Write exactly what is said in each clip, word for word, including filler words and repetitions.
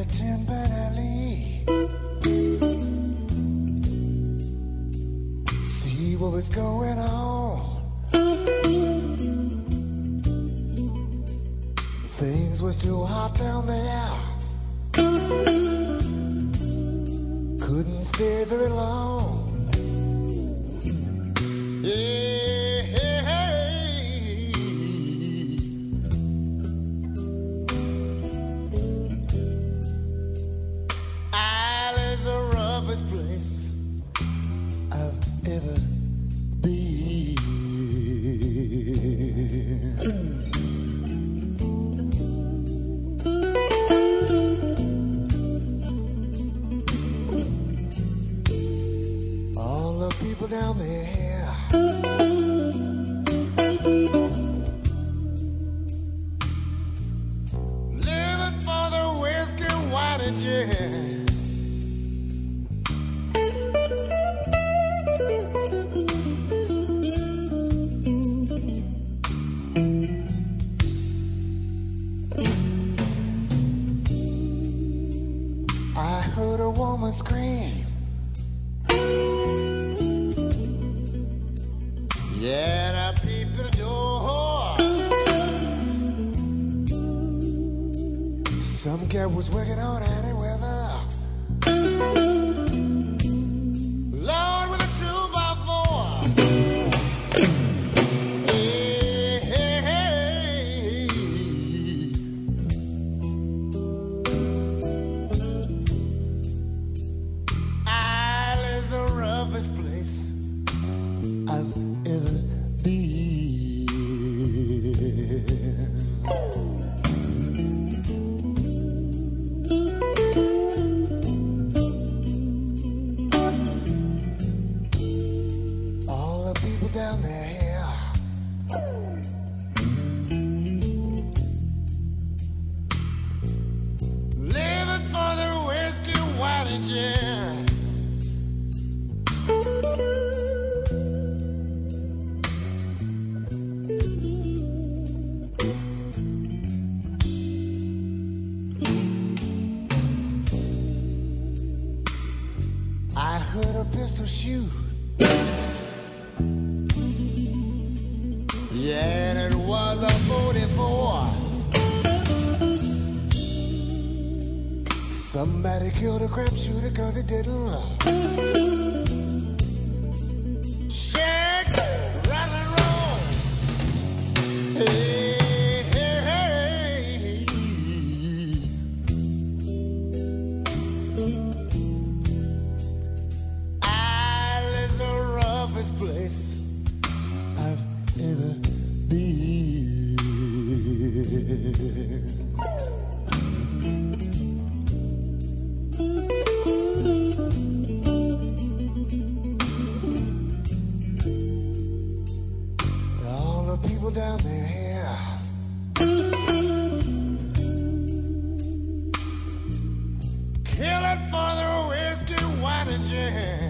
the Tin Pan Alley. See what was going on. Things was too hot down there. Couldn't stay very long. Yeah, hey, hey. Isle is the roughest place I've ever been. All the people down there, living for the whiskey, wine, and gin. I heard a woman scream. Yeah, and I peeped through the door. Some guy was working on any weather. Lord, with a two by four. Hey, hey, hey. Isle is the roughest place I've ever been. All the people down there, living for the whiskey, wine, and gin. I heard a pistol shoot. Yeah, and it was a forty-four. Somebody killed a crap shooter cause he didn't shake, rattle and roll. Hey, hey, hey. Isle is the roughest place I've ever been. All the people down there, killing for the whiskey, wine, and gin.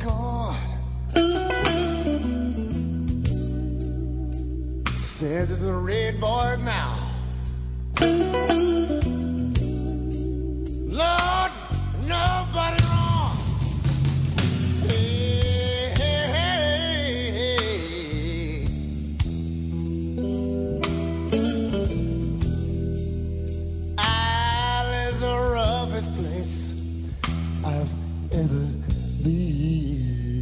record. Said there's a red boy now. Lord, nobody wrong. Hey, hey, hey, hey. Isle is the roughest place I've ever been.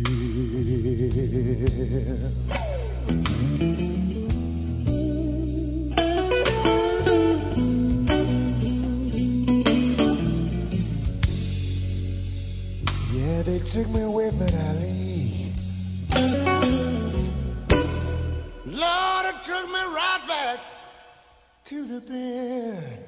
Yeah, they took me away from Ali. Lord, it took me right back to the bed.